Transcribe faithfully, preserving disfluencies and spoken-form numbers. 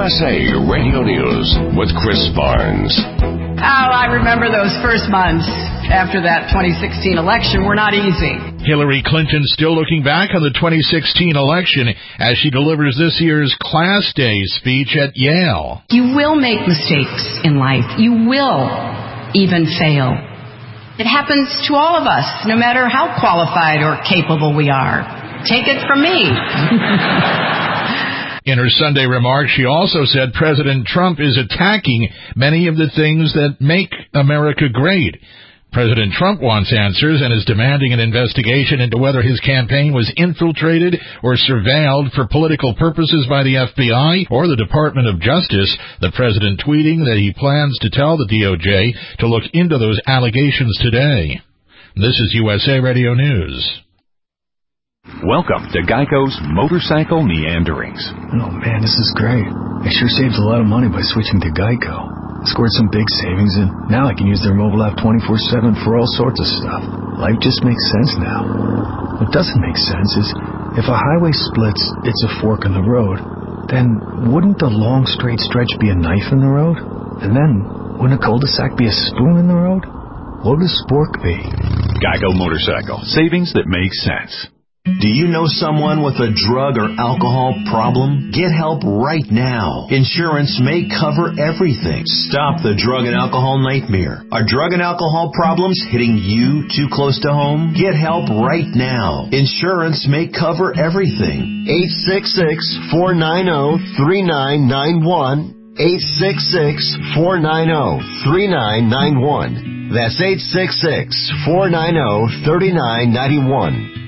S A Radio News with Chris Barnes. Oh, I remember those first months after that twenty sixteen election were not easy. Hillary Clinton still looking back on the twenty sixteen election as she delivers this year's Class Day speech at Yale. You will make mistakes in life. You will even fail. It happens to all of us, no matter how qualified or capable we are. Take it from me. In her Sunday remarks, she also said President Trump is attacking many of the things that make America great. President Trump wants answers and is demanding an investigation into whether his campaign was infiltrated or surveilled for political purposes by the F B I or the Department of Justice. The president tweeting that he plans to tell the D O J to look into those allegations today. This is U S A Radio News. Welcome to Geico's Motorcycle Meanderings. Oh man, this is great. I sure saved a lot of money by switching to Geico. Scored some big savings, and now I can use their mobile app twenty-four seven for all sorts of stuff. Life just makes sense now. What doesn't make sense is, if a highway splits, it's a fork in the road, then wouldn't a long straight stretch be a knife in the road? And then, wouldn't a cul-de-sac be a spoon in the road? What would a spork be? Geico Motorcycle. Savings that make sense. Do you know someone with a drug or alcohol problem? Get help right now. Insurance may cover everything. Stop the drug and alcohol nightmare. Are drug and alcohol problems hitting you too close to home? Get help right now. Insurance may cover everything. eight six six, four nine zero, three nine nine one. eight six six, four nine zero, three nine nine one. That's eight six six, four nine zero, three nine nine one.